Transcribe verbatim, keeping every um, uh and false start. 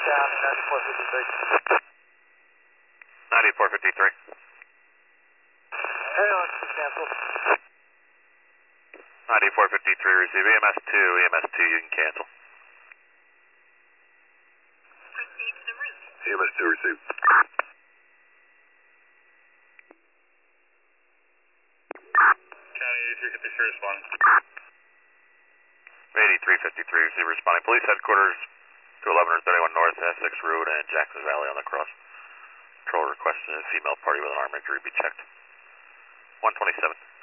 Down ninety-four fifty-three. ninety-four fifty-three. Hang on, cancel. ninety-four fifty-three, receive E M S two, E M S two, you can cancel. Proceed to the route. E M S two, receive. County eighty-three fifty-three, responding. eighty-three fifty-three, receive, responding. Police headquarters to eleven thirty-one North Essex Road and Jackson Valley on the cross. Control requested a female party with an arm injury be checked. one twenty-seven.